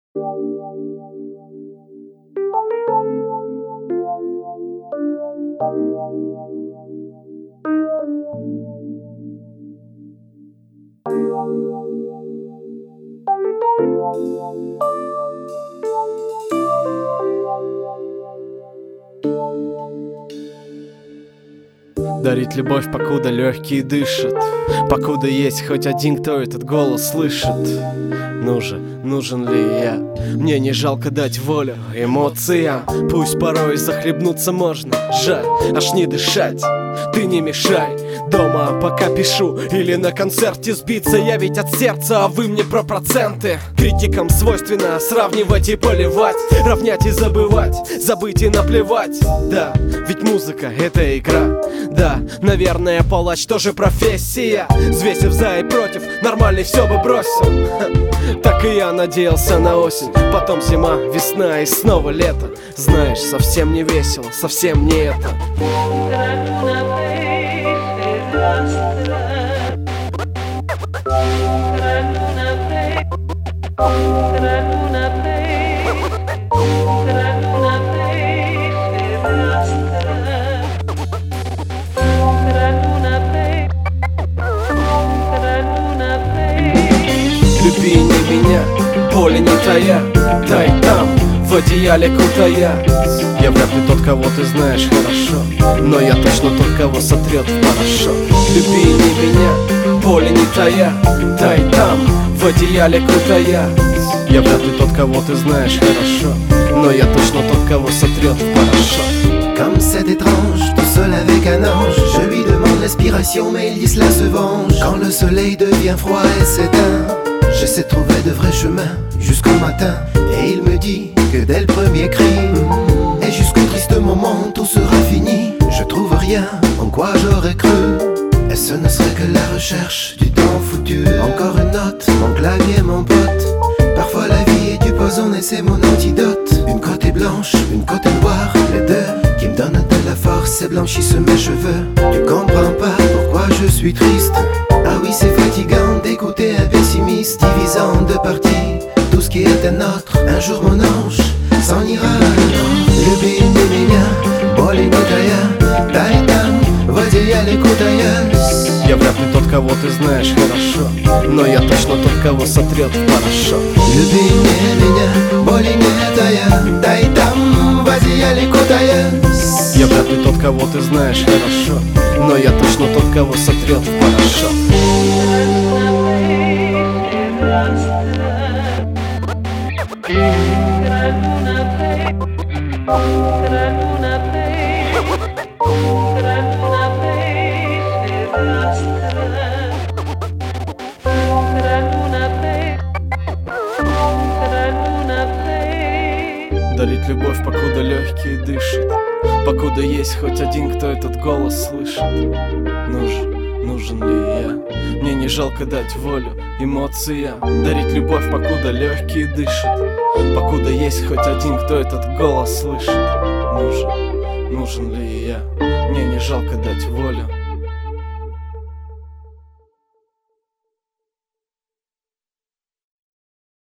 Дарить любовь, покуда легкие дышат, покуда есть хоть один, кто этот голос слышит. Нужен ли я? Мне не жалко дать волю эмоциям. Пусть порой захлебнуться можно, жаль, аж не дышать. Ты не мешай, дома пока пишу или на концерте сбиться. Я ведь от сердца, а вы мне про проценты. Критикам свойственно сравнивать и поливать, равнять и забывать, забыть и наплевать. Да, ведь музыка — это игра. Да, наверное, палач тоже профессия. Взвесив за и против, нормальный все бы бросил. Так и я надеялся на осень, потом зима, весна и снова лето. Знаешь, совсем не весело, совсем не это. Люби не меня, боли не тая, дай там, в одеяле кутая. Я вряд ли тот, кого ты знаешь хорошо, но я точно тот, кого сотрет в порошок. Люби не меня, боли не тая, дай там, в одеяле кутая. Я вряд ли тот, кого ты знаешь хорошо, но я точно тот, кого сотрет в порошок. Comme c'est étrange, tout seul avec un ange. Je lui demande l'inspiration, mais il dit cela se venge. Quand le soleil devient froid et s'éteint, j'essaie de trouver de vrais chemins jusqu'au matin. Et il me dit que dès le premier cri et jusqu'au triste moment tout sera fini. Je trouve rien en quoi j'aurais cru, et ce ne serait que la recherche du temps foutu. Encore une note, mon clavier, mon pote. Parfois la vie est du poison et c'est mon antidote. Une côté blanche, une côté noire, les deux qui me donnent de la force et blanchissent mes cheveux. Tu comprends pas pourquoi je suis triste. Ah oui, c'est fatigant d'écouter un pessimiste divisant en deux parties tout ce qui était nôtre. Un jour mon ange s'en ira. Люби не меня, боли не тая, дай там, в одеяле кутаясь. Я вряд ли тот, кого ты знаешь хорошо, но я точно тот, кого сотрет в порошок. Люби не меня, боли не тая, дай там, в одеяле кутаясь. Я вряд ли тот, кого ты знаешь хорошо, но я точно тот, кого сотрет в порошок. Дарить любовь, покуда легкие дышат, покуда есть хоть один, кто этот голос слышит. Нужен ли я? Мне не жалко дать волю эмоциям. Дарить любовь, покуда легкие дышат, покуда есть хоть один, кто этот голос слышит. Нужен ли я? Мне не жалко дать волю